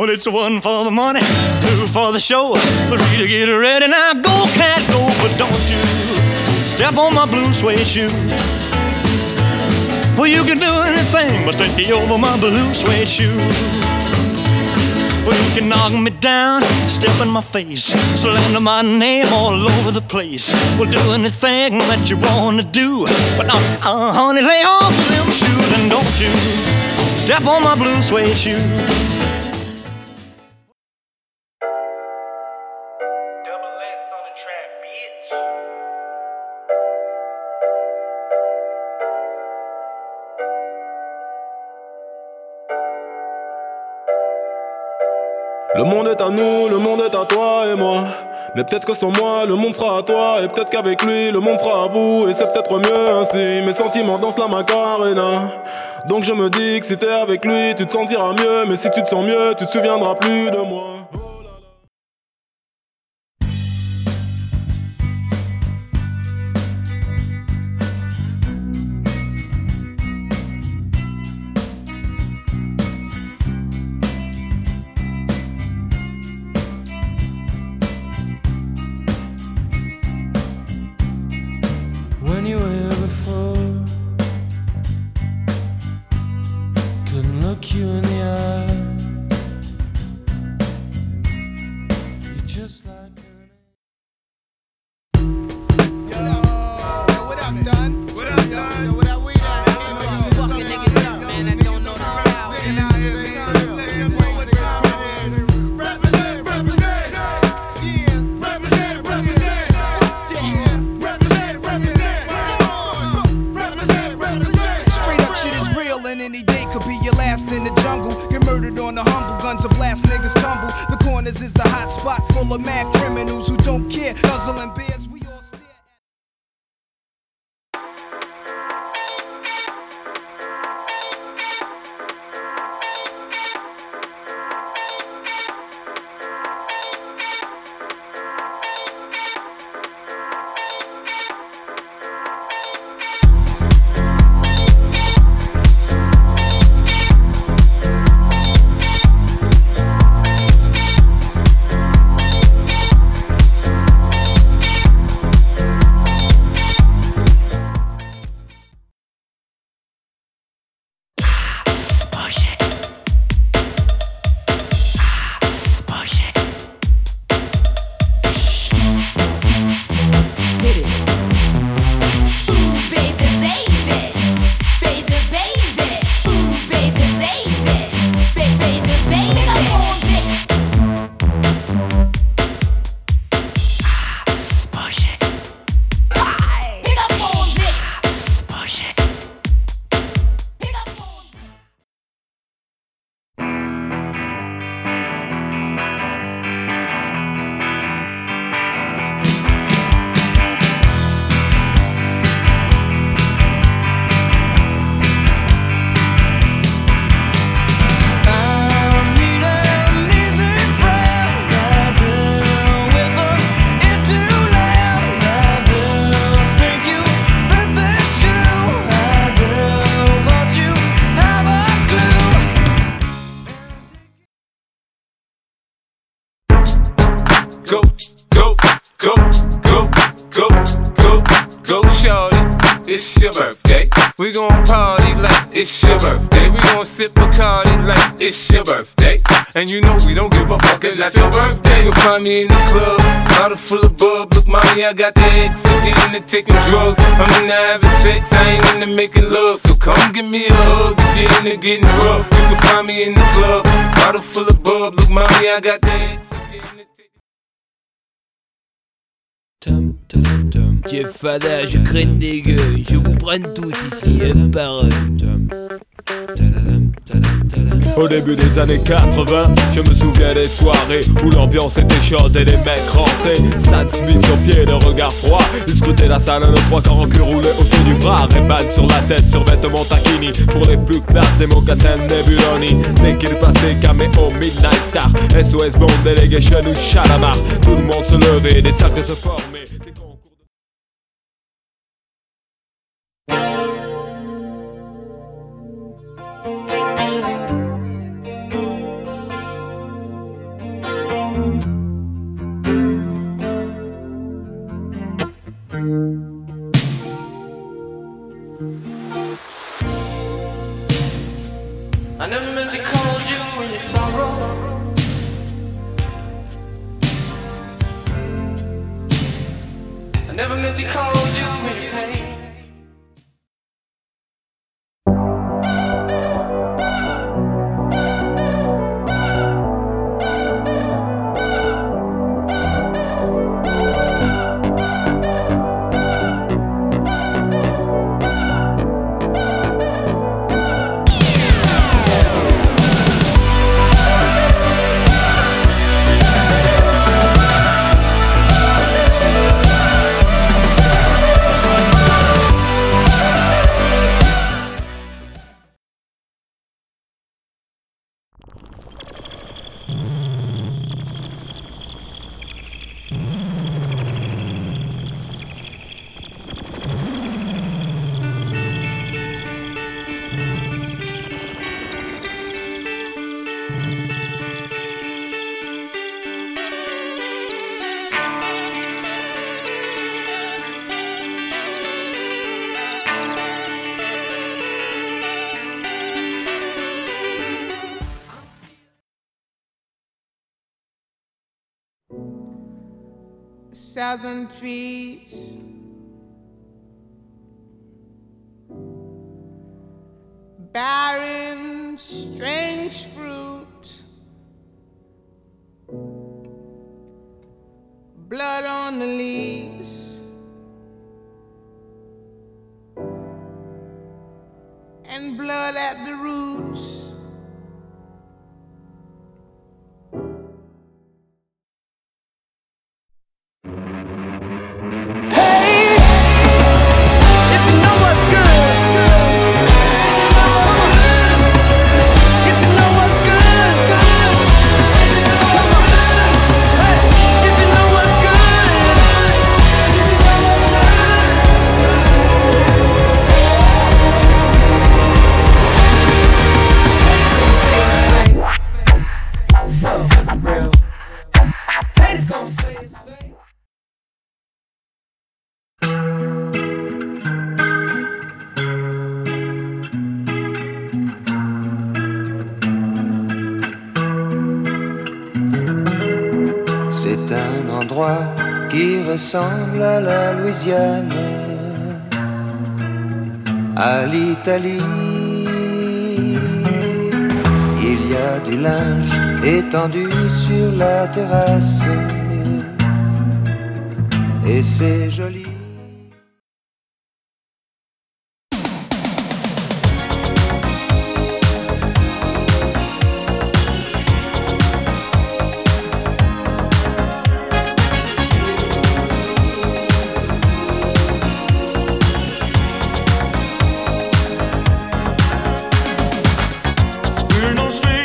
Well, it's one for the money, two for the show, three to get ready. Now go, cat, go, but don't you step on my blue suede shoe. Well, you can do anything but stay over my blue suede shoe. Well, you can knock me down, step in my face, slander my name all over the place. Well, do anything that you want to do, but honey, lay off them shoes and don't you step on my blue suede shoe. Le monde est à nous, le monde est à toi et moi. Mais peut-être que sans moi, le monde sera à toi. Et peut-être qu'avec lui, le monde sera à vous. Et c'est peut-être mieux ainsi, mes sentiments dansent la Macarena. Donc je me dis que si t'es avec lui, tu te sentiras mieux. Mais si tu te sens mieux, tu te souviendras plus de moi. It's your birthday. We gon' party like it's your birthday. We gon' sip Bacardi like it's your birthday. And you know we don't give a fuck, it's not your birthday. You'll find me in the club, bottle full of bub. Look, mommy, I got the X. I'm getting into taking drugs. I'm into having sex, I ain't into making love. So come give me a hug, get into getting rough. You can find me in the club, bottle full of bub. Look, mommy, I got the X. Jeff Fada, je craigne des gueux, je vous prends tous ici, un par un. Au début des années 80, je me souviens des soirées où l'ambiance était chaude et les mecs rentraient. Stan Smith sur pied, le regard froid. Ils scrutaient la salle, le 3 quarts en cul roulé autour du bras. Ray-Ban sur la tête, sur vêtements taquini. Pour les plus classes, des mocassins Nebuloni. Dès qu'il passait, caméo, Midnight Star, SOS Bond, Delegation ou Chalamar. Tout le monde se levait, des cercles se formaient. I never meant to cause you any sorrow. I never meant to cause you any pain. Southern trees, barren, strange fruit, blood on the leaves, and blood at the roots. C'est un endroit qui ressemble à la Louisiane, à l'Italie. Il y a du linge étendu sur la terrasse, et c'est joli. We're no strangers.